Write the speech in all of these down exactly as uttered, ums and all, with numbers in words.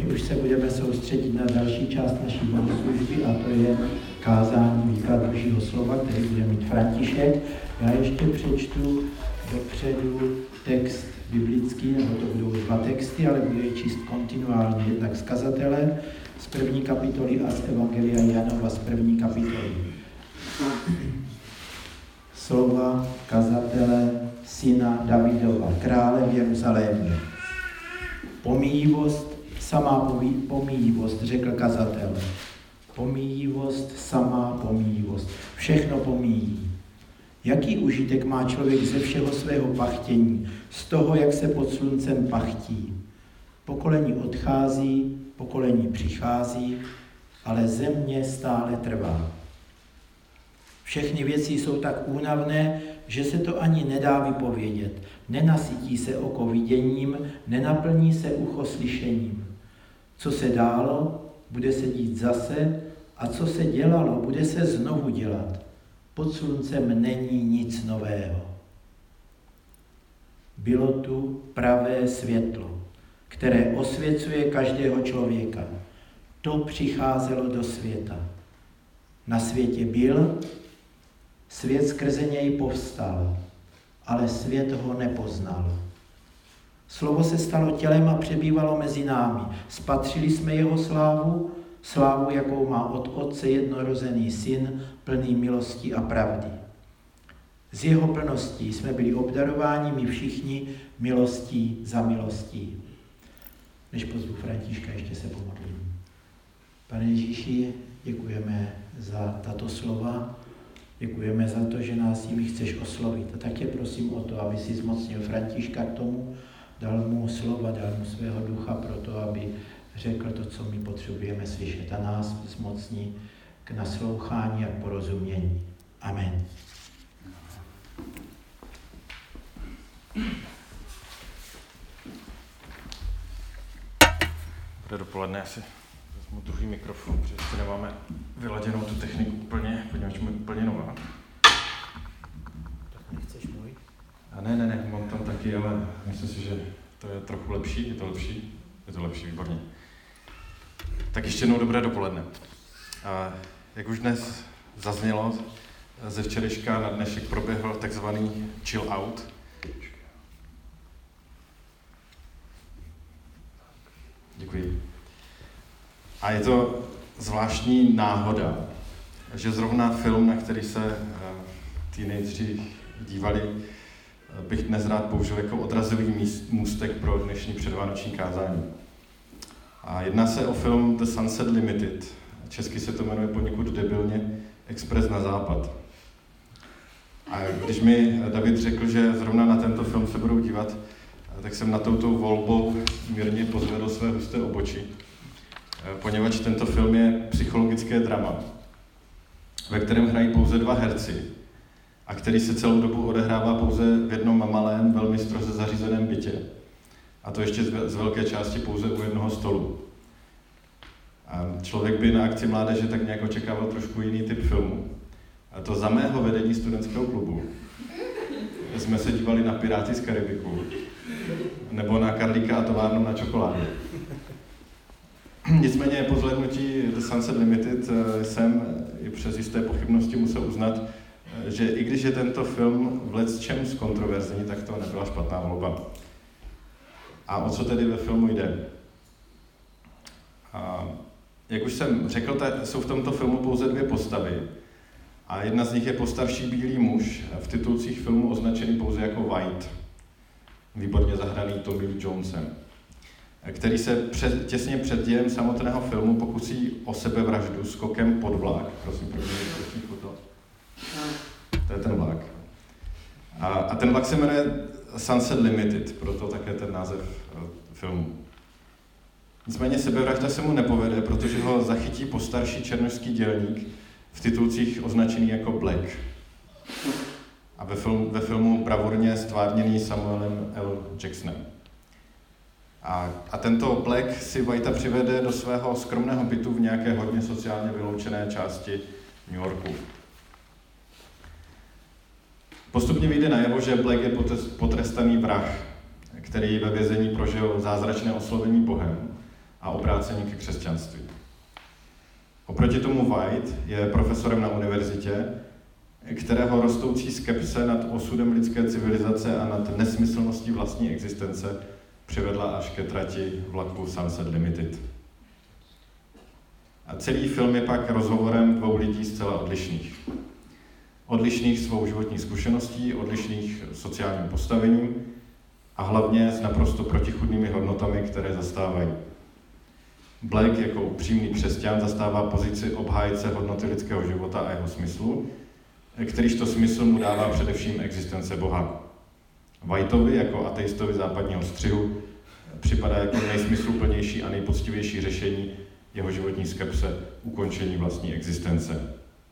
už se budeme soustředit na další část naší bohoslužby a to je kázání, výklad Božího slova, který bude mít František. Já ještě přečtu dopředu text biblický, nebo to budou dva texty, ale budu je číst kontinuálně, jednak z kazatele, z první kapitoly a z Evangelia Janova z první kapitoly. Slova kazatele, syna Davidova, krále v Jeruzalémě. Pomíjivost, samá pomíjivost, řekl kazatel. Pomíjivost, samá pomíjivost. Všechno pomíjí. Jaký užitek má člověk ze všeho svého pachtění, z toho, jak se pod sluncem pachtí? Pokolení odchází, pokolení přichází, ale země stále trvá. Všechny věci jsou tak únavné, že se to ani nedá vypovědět. Nenasytí se oko viděním, nenaplní se ucho slyšením. Co se dálo, bude se dít zase, a co se dělalo, bude se znovu dělat. Pod sluncem není nic nového. Bylo tu pravé světlo, které osvěcuje každého člověka. To přicházelo do světa. Na světě byl, svět skrze něj povstal, ale svět ho nepoznal. Slovo se stalo tělem a přebývalo mezi námi. Spatřili jsme jeho slávu, slávu, jakou má od Otce jednorozený syn, plný milosti a pravdy. Z jeho plností jsme byli obdarováni my všichni milostí za milostí. Než pozvu Františka, ještě se pomodlím. Pane Ježíši, děkujeme za tato slova, děkujeme za to, že nás jimi chceš oslovit. A tak tě prosím o to, aby si zmocnil Františka k tomu, dal mu slova, dal mu svého ducha pro to, aby řekl to, co my potřebujeme slyšet, a nás zmocní k naslouchání a k porozumění. Amen. Dobré dopoledne, asi vezmu druhý mikrofon, protože ještě nemáme vyladěnou tu techniku úplně, poněvadž mi úplně nová. Tak nechceš můj? A ne, ne, ne, mám tam taky, ale myslím si, že to je trochu lepší, je to lepší, je to lepší, výborně. Tak ještě jednou dobré dopoledne. A jak už dnes zaznělo, ze včerejška na dnešek proběhl takzvaný chill out. Děkuji. A je to zvláštní náhoda, že zrovna film, na který se teenageři dívali, bych dnes rád použil jako odrazový můstek pro dnešní předvánoční kázání. A jedná se o film The Sunset Limited. Česky se to jmenuje poněkud debilně Expres na západ. A když mi David řekl, že zrovna na tento film se budou dívat, tak jsem na touto volbou mírně pozvedl své husté obočí, poněvadž tento film je psychologické drama, ve kterém hrají pouze dva herci a který se celou dobu odehrává pouze v jednom malém, velmi stroze zařízeném bytě. A to ještě z velké části pouze u jednoho stolu. A člověk by na akci mládeže tak nějak očekával trošku jiný typ filmu. A to za mého vedení studentského klubu jsme se dívali na Piráty z Karibiku nebo na Karlíka a továrnu na čokoládu. Nicméně po zhlédnutí The Sunset Limited jsem i přes jisté pochybnosti musel uznat, že i když je tento film v lecčems kontroverzní, tak to nebyla špatná volba. A o co tedy ve filmu jde? A jak už jsem řekl, tak jsou v tomto filmu pouze dvě postavy. A jedna z nich je postarší bílý muž, v titulcích filmu označený pouze jako White, výborně zahraný Tommy Lee Jonesem, který se před, těsně před dějem samotného filmu pokusí o sebevraždu skokem pod vlak. Prosím, prosím, prosím, foto. To je ten vlak. A, a ten vlak se jmenuje Sunset Limited, proto také ten název filmu. Nicméně sebevražda se mu nepovede, protože ho zachytí postarší černošský dělník, v titulcích označený jako Black. A ve, film, ve filmu bravurně stvárněný Samuelem L. Jacksonem. A, a tento Black si Whitea přivede do svého skromného bytu v nějaké hodně sociálně vyloučené části New Yorku. Postupně vyjde najevo, že Black je potrestaný vrah, který ve vězení prožil zázračné oslovení Bohem a obrácení ke křesťanství. Oproti tomu White je profesorem na univerzitě, kterého rostoucí skepse nad osudem lidské civilizace a nad nesmyslností vlastní existence přivedla až ke trati vlaku Sunset Limited. A celý film je pak rozhovorem dvou lidí zcela odlišných. Odlišných svou životní zkušeností, odlišných sociálním postavením a hlavně s naprosto protichůdnými hodnotami, které zastávají. Black jako upřímný křesťan zastává pozici obhájce hodnoty lidského života a jeho smyslu, kterýžto smysl mu dává především existence Boha. Whiteovi jako ateistovi západního střihu připadá jako nejsmysluplnější a nejpoctivější řešení jeho životní skepse ukončení vlastní existence.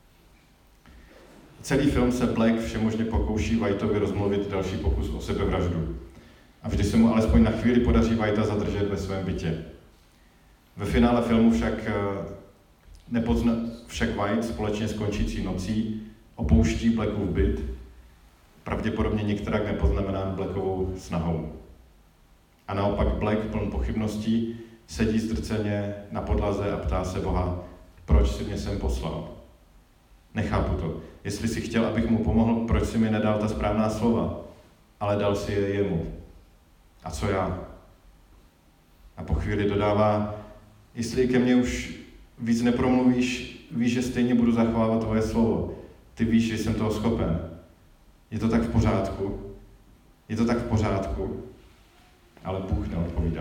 Celý film se Black všemožně pokouší Whiteovi rozmluvit další pokus o sebevraždu. A vždy se mu alespoň na chvíli podaří Whitea zadržet ve svém bytě. Ve finále filmu však, nepozna, však White společně s končící nocí opouští Blackův byt, pravděpodobně některak nepoznamenán Blackovou snahou. A naopak Black, pln pochybností, sedí zdrceně na podlaze a ptá se Boha, proč si mě sem poslal. Nechápu to. Jestli si chtěl, abych mu pomohl, proč si mi nedal ta správná slova, ale dal si je jemu. A co já? A po chvíli dodává, jestli ke mně už víc nepromluvíš, víš, že stejně budu zachovávat tvoje slovo. Ty víš, že jsem toho schopen. Je to tak v pořádku? Je to tak v pořádku? Ale Bůh neodpovídá.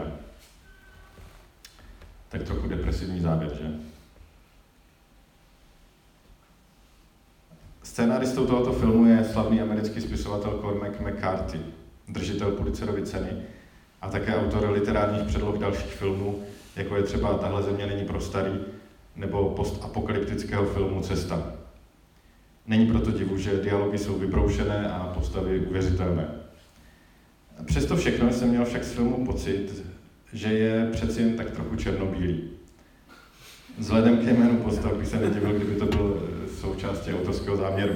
Tak trochu depresivní závěr, že? Scénáristou tohoto filmu je slavný americký spisovatel Cormac McCarthy, držitel Pulitzerovy ceny a také autor literárních předloh dalších filmů, jako je třeba Tahle země není pro starý, nebo postapokalyptického filmu Cesta. Není proto divu, že dialogy jsou vybroušené a postavy uvěřitelné. Přesto všechno jsem měl však z filmu pocit, že je přeci jen tak trochu černobílý. Vzhledem k jménu postav bych se nedivil, kdyby to byl součástí autorského záměru.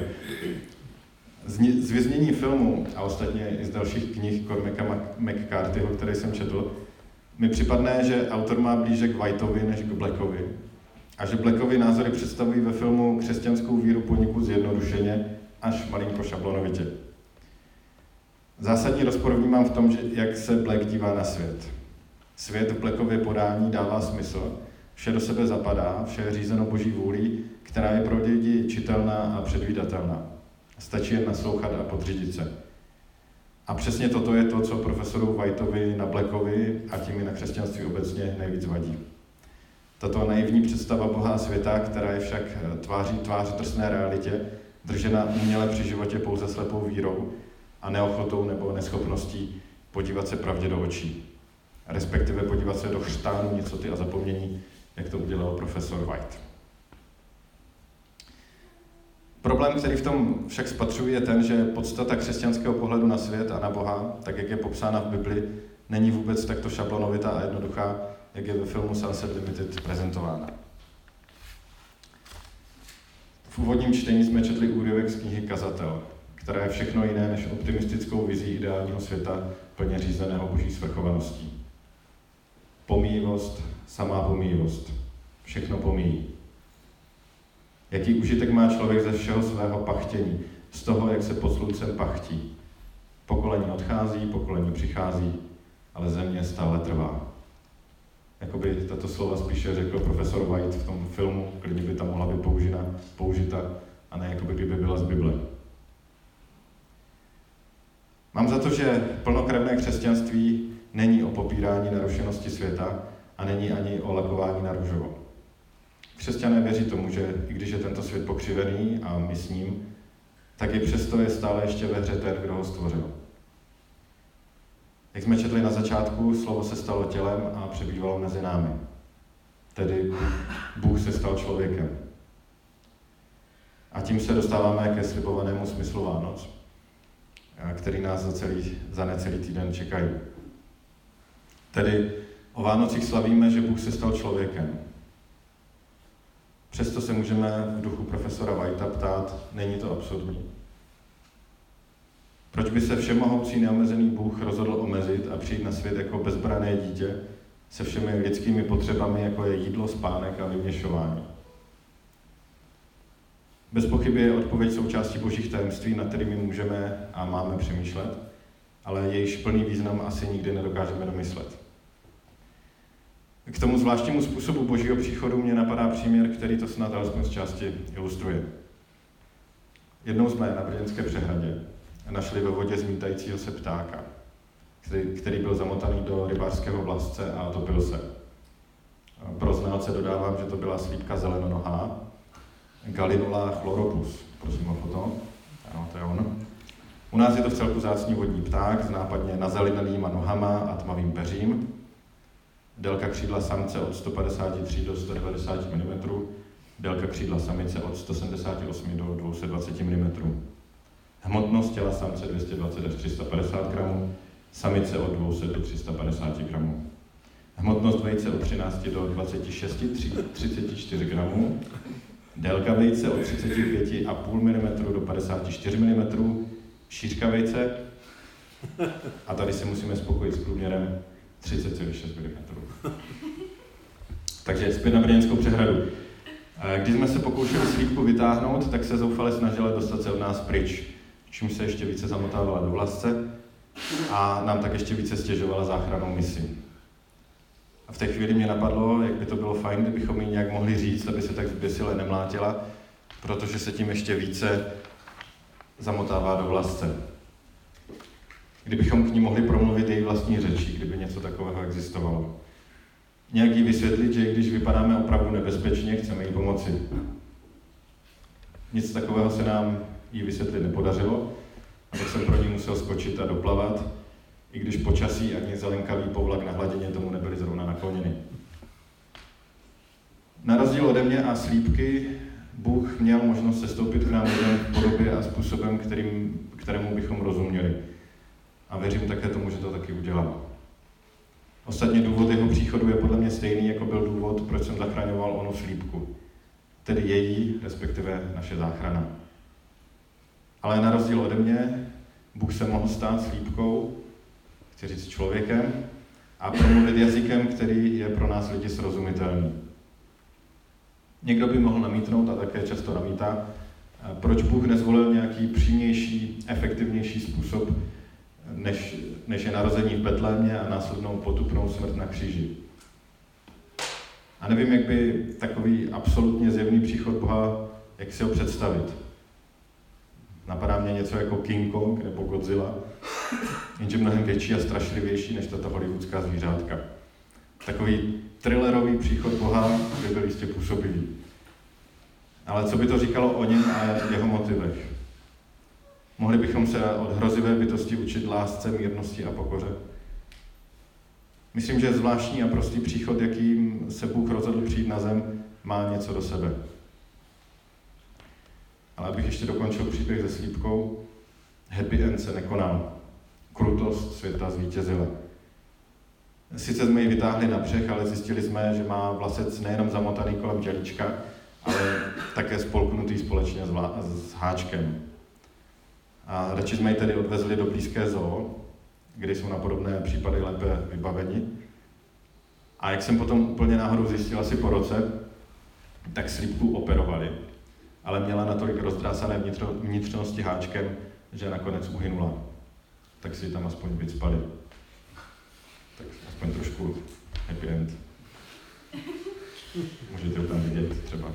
Z vyznění filmu a ostatně i z dalších knih Cormaca McCarthyho, které jsem četl, mi připadne, že autor má blíže k Whiteovi než k Blackovi a že Blackovi názory představují ve filmu křesťanskou víru poněkud zjednodušeně až malinko šablonovitě. Zásadní rozpor vnímám v tom, že jak se Black dívá na svět. Svět v Blackově podání dává smysl, vše do sebe zapadá, vše je řízeno boží vůlí, která je pro lidi čitelná a předvídatelná. Stačí jen naslouchat a podřídit se. A přesně toto je to, co profesoru Whiteovi na Blackovi a tím i na křesťanství obecně nejvíc vadí. Tato naivní představa Boha a světa, která je však tváří tvář drsné realitě, držena uměle při životě pouze slepou vírou a neochotou nebo neschopností podívat se pravdě do očí. Respektive podívat se do chřtánu nicoty a zapomnění, jak to udělal profesor White. Problém, který v tom však spatřuji, je ten, že podstata křesťanského pohledu na svět a na Boha, tak jak je popsána v Bibli, není vůbec takto šablonovitá a jednoduchá, jak je ve filmu Sunset Limited prezentována. V úvodním čtení jsme četli úryvek z knihy Kazatel, která je všechno jiné než optimistickou vizí ideálního světa plně řízeného boží svrchovaností. Pomíjivost, samá pomíjivost. Všechno pomíjí. Jaký užitek má člověk ze všeho svého pachtění, z toho, jak se pod sluncem pachtí. Pokolení odchází, pokolení přichází, ale země stále trvá. Jakoby tato slova spíše řekl profesor White v tom filmu, klidně by tam mohla být použita, použita a ne jakoby kdyby byla z Bible. Mám za to, že plnokrevné křesťanství není o popírání narušenosti světa a není ani o lakování na růžovo. Křesťané věří tomu, že i když je tento svět pokřivený a my s ním, tak i přesto je stále ještě ve hře ten, kdo ho stvořil. Jak jsme četli na začátku, slovo se stalo tělem a přebývalo mezi námi. Tedy Bůh se stal člověkem. A tím se dostáváme ke slibovanému smyslu Vánoc, který nás za, celý, za necelý týden čekají. Tedy o Vánocích slavíme, že Bůh se stal člověkem. Přesto se můžeme v duchu profesora Whitea ptát, není to absurdní? Proč by se všemohoucí neomezený Bůh rozhodl omezit a přijít na svět jako bezbrané dítě, se všemi lidskými potřebami, jako je jídlo, spánek a vyměšování. Bez pochyby je odpověď součástí božích tajemství, nad kterými můžeme a máme přemýšlet, ale jejíž plný význam asi nikdy nedokážeme domyslet. K tomu zvláštnímu způsobu božího příchodu mě napadá příměr, který to snad alespoň z části ilustruje. Jednou jsme na Brněnské přehradě našli ve vodě zmítajícího se ptáka, který, který byl zamotaný do rybářského vlasce a topil se. Pro znalce dodávám, že to byla slípka zelenonohá, Gallinula chloropus. Prosím o foto. Ano, to je on. U nás je to vcelku vzácný vodní pták s nápadně nazelenalýma nohama a tmavým peřím. Délka křídla samce od sto padesát tři do sto devadesát milimetrů, délka křídla samice od sto sedmdesát osm do dvě stě dvacet milimetrů. Hmotnost těla samce dvě stě dvacet až tři sta padesát gramů, samice od dvě stě do tři sta padesát gramů. Hmotnost vejce od třináct do dvacet šest, třicet čtyři gramů, délka vejce od třicet pět celá pět milimetru do padesát čtyři milimetrů, šířka vejce, a tady si musíme spokojit s průměrem třicet celá šest milimetrů. Takže zpět na Brněnskou přehradu. Když jsme se pokoušeli slípku vytáhnout, tak se zoufale snažila dostat se od nás pryč, čím se ještě více zamotávala do vlasce a nám tak ještě více stěžovala záchrannou misi. A v té chvíli mě napadlo, jak by to bylo fajn, kdybychom jí nějak mohli říct, aby se tak zběsile nemlátila, protože se tím ještě více zamotává do vlasce. Kdybychom k ní mohli promluvit její vlastní řečí, kdyby něco takového existovalo. Nějak jí vysvětlit, že když vypadáme opravdu nebezpečně, chceme jí pomoci. Nic takového se nám jí vysvětlit nepodařilo, a tak jsem pro ní musel skočit a doplavat, i když počasí ani zelenkavý povlak na hladině tomu nebyly zrovna nakloněny. Na rozdíl ode mě a slípky, Bůh měl možnost sestoupit k nám lidem v podobě a způsobem, kterým, kterému bychom rozuměli. A věřím také tomu, že to taky udělal. Ostatně důvod jeho příchodu je podle mě stejný, jako byl důvod, proč jsem zachraňoval onu slípku. Tedy její, respektive naše záchrana. Ale na rozdíl ode mě, Bůh se mohl stát slípkou, chci říct člověkem, a promluvit jazykem, který je pro nás lidi srozumitelný. Někdo by mohl namítnout, a také často namítá, proč Bůh nezvolil nějaký přímější, efektivnější způsob, než, než je narození v Betlémě a následnou potupnou smrt na kříži. A nevím, jak by takový absolutně zjevný příchod Boha, jak si ho představit. Napadá mě něco jako King Kong nebo Godzilla, jenže mnohem větší a strašlivější než tato hollywoodská zvířátka. Takový thrillerový příchod Boha by byl jistě působivý. Ale co by to říkalo o něm a jeho motivech? Mohli bychom se od hrozivé bytosti učit lásce, mírnosti a pokoře? Myslím, že zvláštní a prostý příchod, jakým se Bůh rozhodl přijít na zem, má něco do sebe. Ale abych ještě dokončil příběh se slípkou, happy end se nekonal. Krutost světa zvítězila. Sice jsme ji vytáhli na břeh, ale zjistili jsme, že má vlasec nejenom zamotaný kolem tělíčka, ale také spolknutý společně s, vla- s háčkem. A radši jsme ji tedy odvezli do blízké zoo, kde jsou na podobné případy lépe vybaveni. A jak jsem potom úplně náhodou zjistil asi po roce, tak slípku operovali, ale měla natolik rozdrásané vnitro, vnitřnosti háčkem, že nakonec uhynula. Tak si tam aspoň vycpali. Tak aspoň trošku happy end. Můžete ho tam vidět třeba.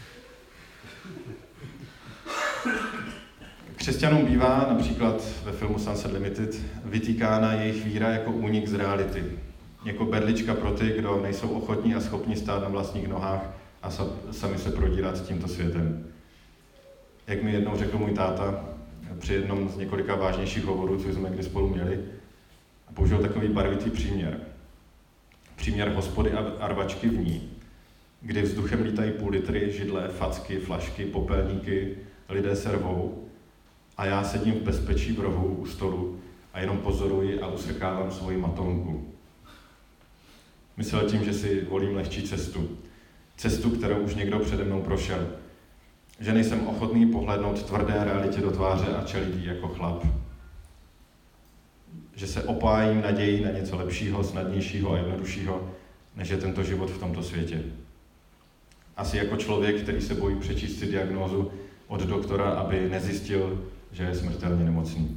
Křesťanům bývá, například ve filmu Sunset Limited, vytýkána jejich víra jako únik z reality. Jako berlička pro ty, kdo nejsou ochotní a schopni stát na vlastních nohách a sami se prodírat tímto světem. Jak mi jednou řekl můj táta při jednom z několika vážnějších hovorů, co jsme kdy spolu měli, a použil takový barvitý příměr. Příměr hospody a rvačky v ní, kdy vzduchem lítají půl litry, židle, facky, flašky, popelníky, lidé se rvou a já sedím v bezpečí v rohu u stolu a jenom pozoruji a usrkávám svoji matonku. Myslel tím, že si volím lehčí cestu. Cestu, kterou už někdo přede mnou prošel. Že nejsem ochotný pohlédnout tvrdé realitě do tváře a čelit jí jako chlap. že se opájím naději na něco lepšího, snadnějšího a jednoduššího, než je tento život v tomto světě. Asi jako člověk, který se bojí přečíst si diagnózu od doktora, aby nezjistil, že je smrtelně nemocný.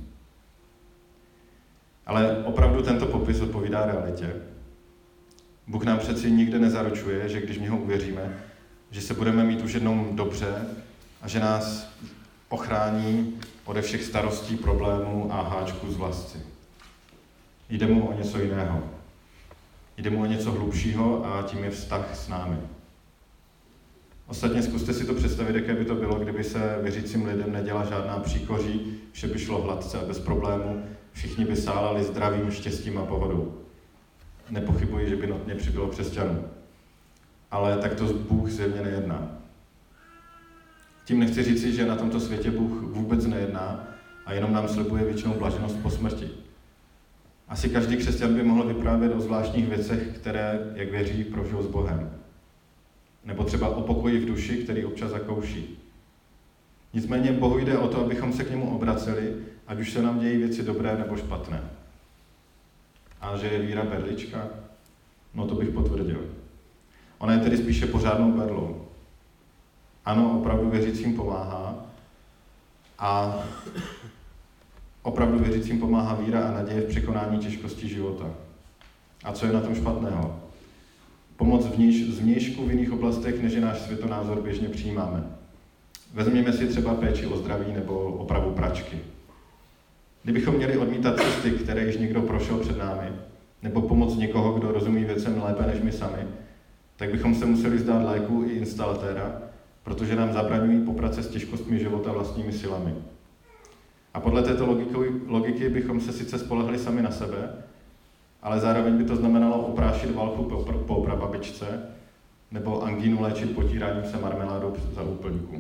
Ale opravdu tento popis odpovídá realitě. Bůh nám přeci nikde nezaručuje, že když v něho uvěříme, že se budeme mít už jednou dobře a že nás ochrání ode všech starostí, problémů a háčků z vlasti. Jde mu o něco jiného. Jde mu o něco hlubšího a tím je vztah s námi. Ostatně zkuste si to představit, jaké by to bylo, kdyby se věřícím lidem neděla žádná příkoří, vše by šlo hladce a bez problémů, všichni by sálali zdravím, štěstím a pohodou. Nepochybuji, že by notně přibylo křesťanů. Ale tak to Bůh zjevně nejedná. Tím nechci říci, že na tomto světě Bůh vůbec nejedná a jenom nám slibuje věčnou blaženost po smrti. Asi každý křesťan by mohl vyprávět o zvláštních věcech, které, jak věří, prožil s Bohem. Nebo třeba o pokoji v duši, který občas zakouší. Nicméně Bohu jde o to, abychom se k němu obraceli, ať už se nám dějí věci dobré nebo špatné. A že je víra berlička? No to bych potvrdil. Ona je tedy spíše pořádnou berlou. Ano, opravdu věřícím pomáhá a opravdu věřícím pomáhá víra a naděje v překonání těžkostí života. A co je na tom špatného? Pomoc vníž, zvnějšku v jiných oblastech, než je náš světonázor běžně přijímáme. Vezměme si třeba péči o zdraví nebo opravu pračky. Kdybychom měli odmítat cesty, které již někdo prošel před námi, nebo pomoc někoho, kdo rozumí věcem lépe než my sami, tak bychom se museli zdát léku i instalatéra, protože nám zabraňují poprat se s těžkostmi života vlastními silami. A podle této logiky, logiky bychom se sice spolehli sami na sebe, ale zároveň by to znamenalo oprášit válku po prababičce nebo angínu léčit potíráním se marmeládou za úplňku.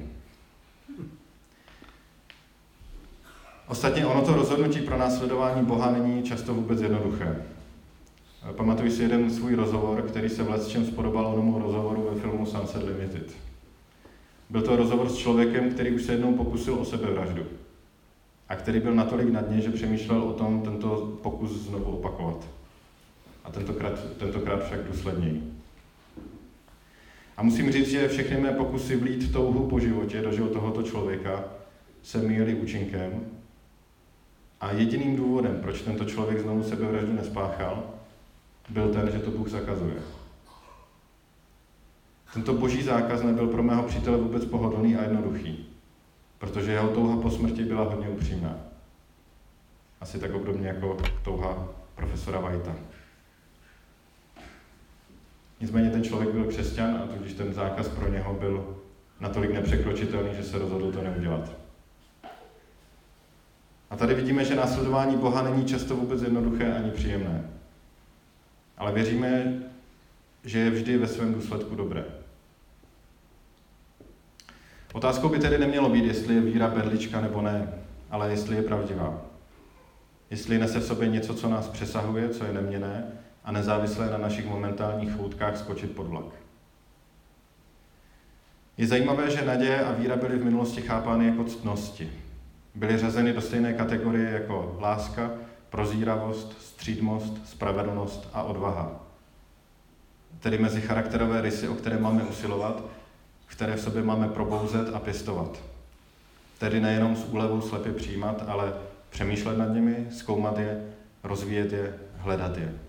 Ostatně ono to rozhodnutí pro následování Boha není často vůbec jednoduché. Pamatuji si jeden svůj rozhovor, který se v lecčem spodobal onomu rozhovoru ve filmu Sunset Limited. Byl to rozhovor s člověkem, který už se jednou pokusil o sebevraždu a který byl natolik na dně, že přemýšlel o tom tento pokus znovu opakovat. A tentokrát, tentokrát však důsledněji. A musím říct, že všechny mé pokusy vlít touhu po životě do života tohoto člověka se míjely účinkem a jediným důvodem, proč tento člověk znovu sebevraždu nespáchal, byl ten, že to Bůh zakazuje. Tento boží zákaz nebyl pro mého přítele vůbec pohodlný a jednoduchý, protože jeho touha po smrti byla hodně upřímná. Asi tak obdobně jako touha profesora Whitea. Nicméně ten člověk byl křesťan a tudíž ten zákaz pro něho byl natolik nepřekročitelný, že se rozhodl to neudělat. A tady vidíme, že následování Boha není často vůbec jednoduché ani příjemné. Ale věříme, že je vždy ve svém důsledku dobré. Otázkou by tedy nemělo být, jestli je víra berlička nebo ne, ale jestli je pravdivá. Jestli nese v sobě něco, co nás přesahuje, co je neměnné a nezávislé na našich momentálních choutkách skočit pod vlak. Je zajímavé, že naděje a víra byly v minulosti chápány jako ctnosti. Byly řazeny do stejné kategorie jako láska, prozíravost, střídmost, spravedlnost a odvaha. Tedy mezi charakterové rysy, o které máme usilovat, které v sobě máme probouzet a pěstovat. Tedy nejenom s úlevou slepě přijímat, ale přemýšlet nad nimi, zkoumat je, rozvíjet je, hledat je.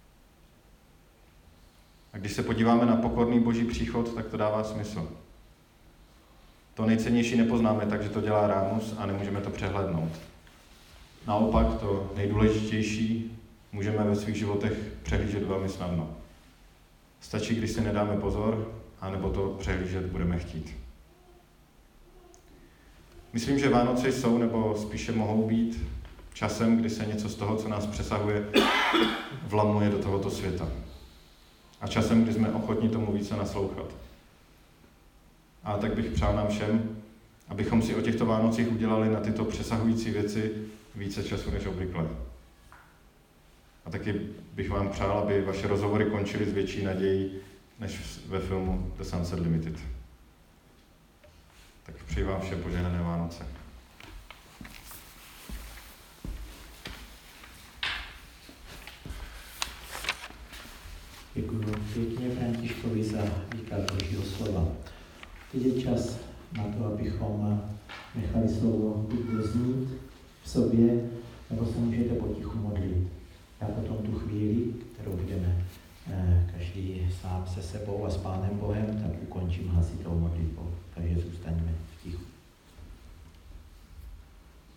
A když se podíváme na pokorný boží příchod, tak to dává smysl. To nejcennější nepoznáme tak, že to dělá Rámus a nemůžeme to přehlédnout. Naopak to nejdůležitější můžeme ve svých životech přehlížet velmi snadno. Stačí, když si nedáme pozor, anebo to přehlížet budeme chtít. Myslím, že Vánoce jsou, nebo spíše mohou být, časem, kdy se něco z toho, co nás přesahuje, vlamuje do tohoto světa. A časem, kdy jsme ochotni tomu více naslouchat. A tak bych přál nám všem, abychom si o těchto Vánocích udělali na tyto přesahující věci více času než obvykle. A taky bych vám přál, aby vaše rozhovory končily s větší nadějí, než ve filmu The Sunset Limited. Tak přeji vám všem požehnané Vánoce. Děkuji pěkně Františkovi za výklad Božího slova. Teď je čas na to, abychom nechali slovo doznít v sobě, nebo se můžete potichu modlit. Já potom tu chvíli, kterou budeme eh, každý sám se sebou a s Pánem Bohem, tak ukončím hlasitou modlitbou. Takže zůstaňme v tichu.